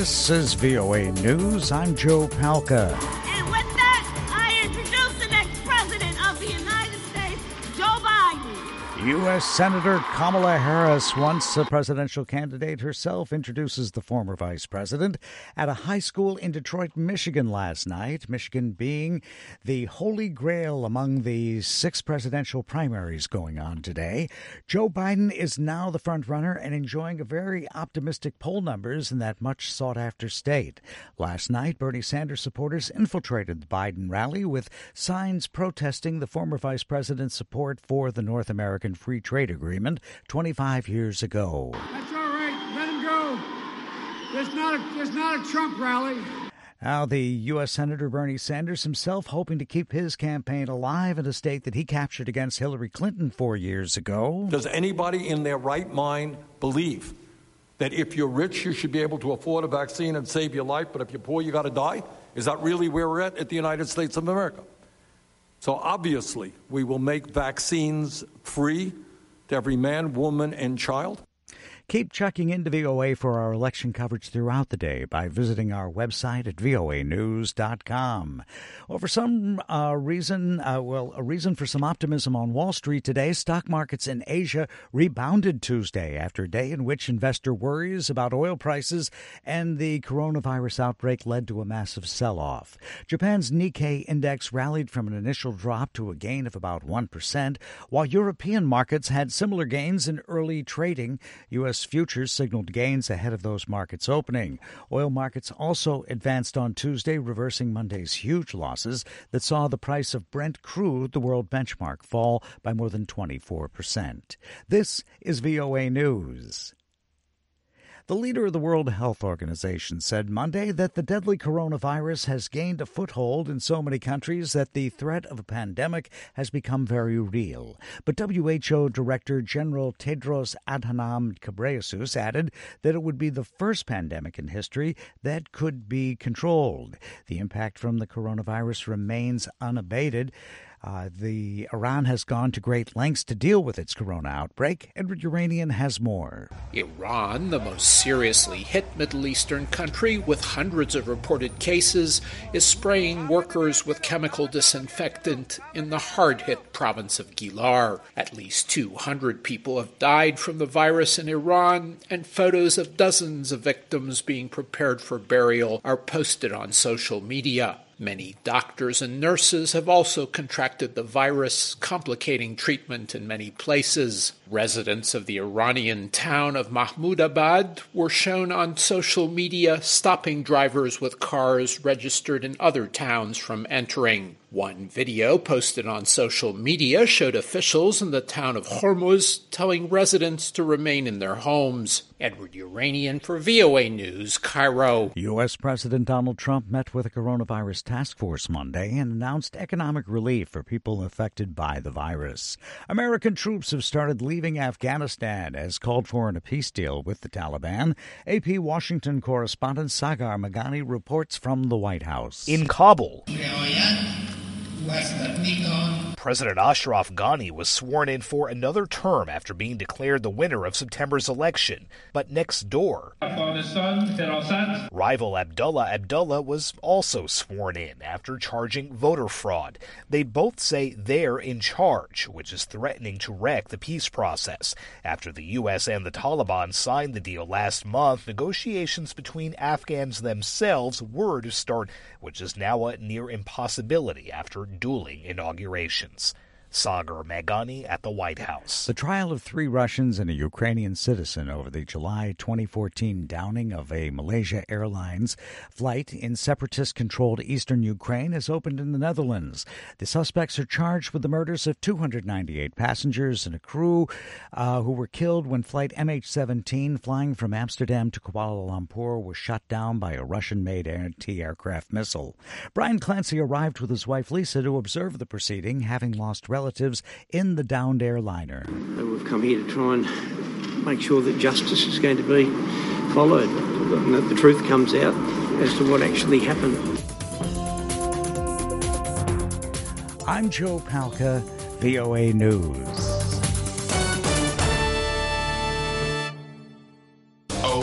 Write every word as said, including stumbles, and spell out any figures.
This is V O A News. I'm Joe Palca. And with that, I introduce the next president of the United States, Joe Biden. U S. Senator Kamala Harris, once a presidential candidate herself, introduces the former vice president at a high school in Detroit, Michigan last night, Michigan being the holy grail among the six presidential primaries going on today. Joe Biden is now the front runner and enjoying a very optimistic poll numbers in that much sought-after state. Last night, Bernie Sanders supporters infiltrated the Biden rally with signs protesting the former vice president's support for the North American Free Trade Agreement twenty-five years ago. That's all right. Let him go. It's not a, it's not a Trump rally. Now, the U S. Senator Bernie Sanders himself hoping to keep his campaign alive in a state that he captured against Hillary Clinton four years ago. Does anybody in their right mind believe that if you're rich, you should be able to afford a vaccine and save your life, but if you're poor, you got to die? Is that really where we're at at the United States of America? So obviously, we will make vaccines free to every man, woman, and child. Keep checking into V O A for our election coverage throughout the day by visiting our website at V O A news dot com. Well, for some uh, reason, uh, well, a reason for some optimism on Wall Street today, stock markets in Asia rebounded Tuesday after a day in which investor worries about oil prices and the coronavirus outbreak led to a massive sell-off. Japan's Nikkei index rallied from an initial drop to a gain of about one percent, while European markets had similar gains in early trading. U S futures signaled gains ahead of those markets opening. Oil markets also advanced on Tuesday, reversing Monday's huge losses that saw the price of Brent crude, the world benchmark, fall by more than twenty-four percent. This is V O A News. The leader of the World Health Organization said Monday that the deadly coronavirus has gained a foothold in so many countries that the threat of a pandemic has become very real. But W H O Director General Tedros Adhanom Ghebreyesus added that it would be the first pandemic in history that could be controlled. The impact from the coronavirus remains unabated. Uh, the Iran has gone to great lengths to deal with its corona outbreak. Edward Uranian has more. Iran, the most seriously hit Middle Eastern country with hundreds of reported cases, is spraying workers with chemical disinfectant in the hard-hit province of Gilar. At least two hundred people have died from the virus in Iran, and photos of dozens of victims being prepared for burial are posted on social media. Many doctors and nurses have also contracted the virus, complicating treatment in many places. Residents of the Iranian town of Mahmoudabad were shown on social media stopping drivers with cars registered in other towns from entering. One video posted on social media showed officials in the town of Hormuz telling residents to remain in their homes. Edward Uranian for V O A News, Cairo. U S. President Donald Trump met with a coronavirus task force Monday and announced economic relief for people affected by the virus. American troops have started leaving Afghanistan as called for in a peace deal with the Taliban. A P Washington correspondent Sagar Meghani reports from the White House. In Kabul, President Ashraf Ghani was sworn in for another term after being declared the winner of September's election. But next door, rival Abdullah Abdullah was also sworn in after charging voter fraud. They both say they're in charge, which is threatening to wreck the peace process. After the U S and the Taliban signed the deal last month, negotiations between Afghans themselves were to start, which is now a near impossibility after dueling inaugurations. Sagar Meghani at the White House. The trial of three Russians and a Ukrainian citizen over the July twenty fourteen downing of a Malaysia Airlines flight in separatist-controlled eastern Ukraine has opened in the Netherlands. The suspects are charged with the murders of two hundred ninety-eight passengers and a crew uh, who were killed when flight M H seventeen flying from Amsterdam to Kuala Lumpur was shot down by a Russian-made anti-aircraft missile. Brian Clancy arrived with his wife Lisa to observe the proceeding, having lost relatives relatives in the downed airliner. We've come here to try and make sure that justice is going to be followed, and that the truth comes out as to what actually happened. I'm Joe Palca, V O A News.